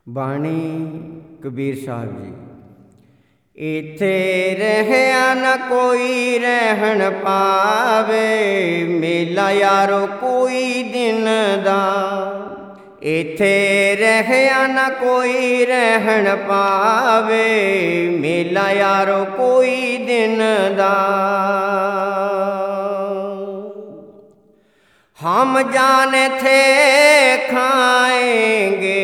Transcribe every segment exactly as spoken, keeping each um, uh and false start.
ਬਾਣੀ ਕਬੀਰ ਸਾਹਿਬ ਜੀ। ਇੱਥੇ ਰਹਿਆ ਨਾ ਕੋਈ ਰਹਿਣ ਪਾਵੇ, ਮੇਲਾ ਯਾਰੋ ਕੋਈ ਦਿਨ ਦਾ। ਇੱਥੇ ਰਹਿਆ ਨਾ ਕੋਈ ਰਹਿਣ ਪਾਵੇ, ਮੇਲਾ ਯਾਰੋ ਕੋਈ ਦਿਨ ਦਾ। हम जाने थे खाएंगे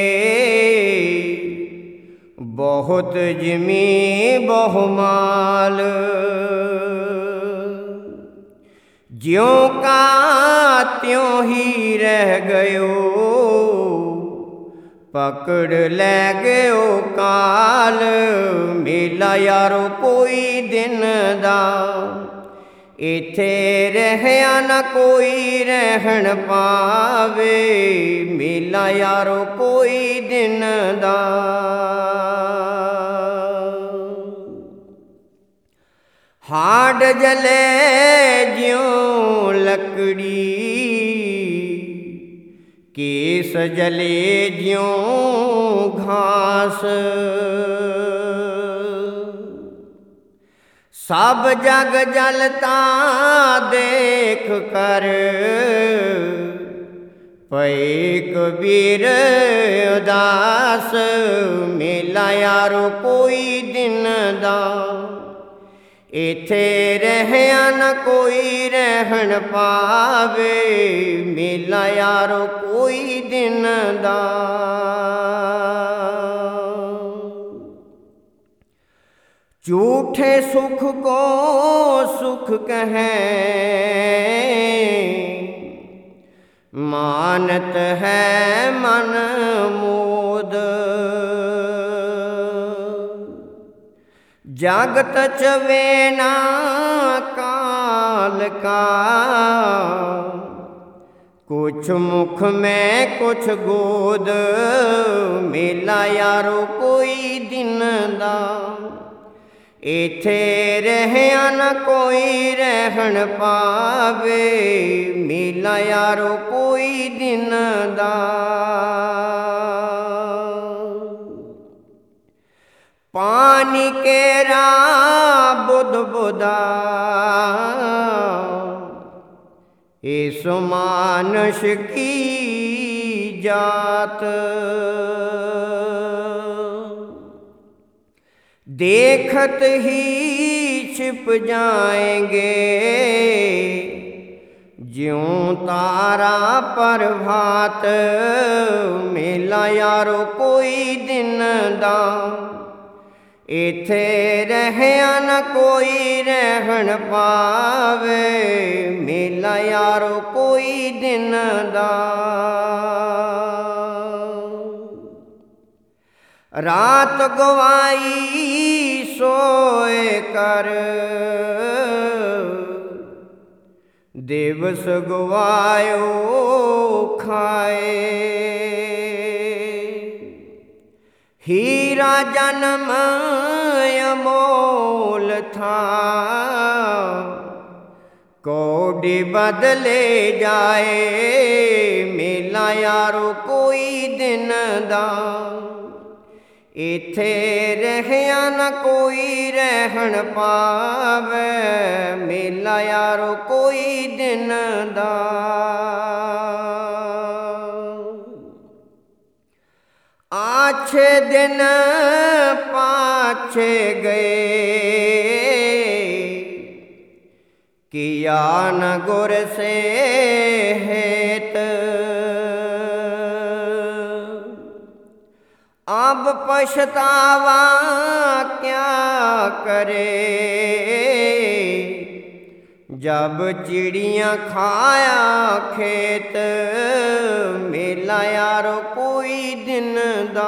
बहुत जमी बहुमाल, ज्यों का त्यों ही रह गयो, पकड़ ले गयो काल। मेला यारो कोई दिन दा, इत्थे रहया ना कोई रहन पावे, मेला यारो कोई दिन दा। हाड जले ज्यों लकड़ी, केस जले ज्यों घास, सब जग जलता देख कर, पए कबीर उदास। मेला यारो कोई दिन दा, इत्थे रहया न कोई रहन पावे, मेला यारो कोई दिन दा। झूठे सुख को सुख कहें, मानत है मन मोद। जगत चवेना काल का, कुछ मुख में कुछ गोद। मेला यारो कोई दिन दा, इत्थे रहया न कोई रहन पावे, मेला यारो कोई दिन दा। पानी केरा बुध बुधा, इस मानुष की जात। देखत ही छिप जाएंगे, ज्यों तारा प्रभात। मेला यारो कोई दिन दा, इत्थे रहया न कोई रहन पावे, मेला यारो कोई दिन दा। रात गवाई सोए कर, दिवस गवायो खाए। हीरा जन्म अमोल था, कौड़ी बदले जाए। मेला यारो कोई दिन दा, इत्थे रहया न कोई रहन पावे, मेला यारो कोई दिन दा। आछे दिन पाछे गए, किया न गुर से हेत। अब पछतावा क्या करे, जब चिड़ियाँ खाया खेत। मेला यारो कोई दिन दा,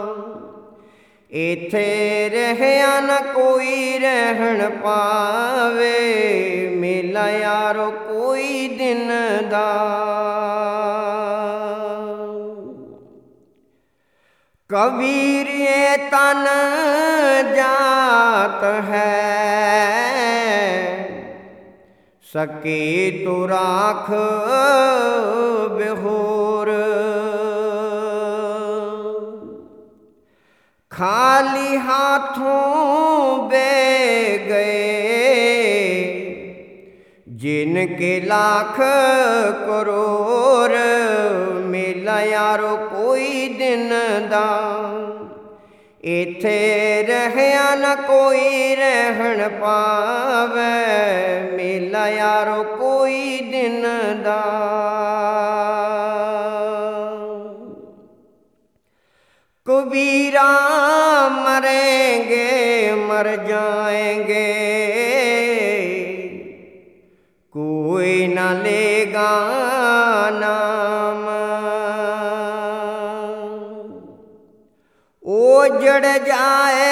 इत्थे रहया न कोई रहन पावे, मेला यारो कोई दिन दा। कबीर ये तन जात है, सके तो राख बेहोर। ਖਾਲੀ ਹਾਥੋਂ ਬਹਿ ਗਏ ਜਿਨ ਕੇ ਲੱਖ ਕਰੋੜ ਮੇਲਾ ਯਾਰੋ ਕੋਈ ਦਿਨ ਦਾ ਇੱਥੇ ਰਹਿਆ ਨਾ ਕੋਈ ਰਹਿਣ ਪਾਵੇ ਮੇਲਾ ਯਾਰੋ ਕੋਈ ਦਿਨ ਦਾ कबीरा मरेंगे मर जाएंगे कोई न लेगा नाम ओजड़ जाए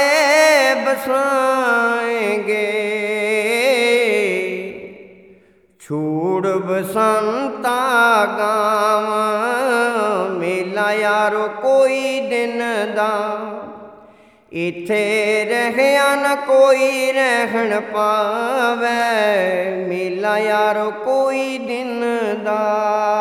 बसाएंगे छोड़ बसंता गाँव मेला यारो कोई दिन दा इत्थे रहया न कोई रहन पावे मेला यारो कोई दिन दा।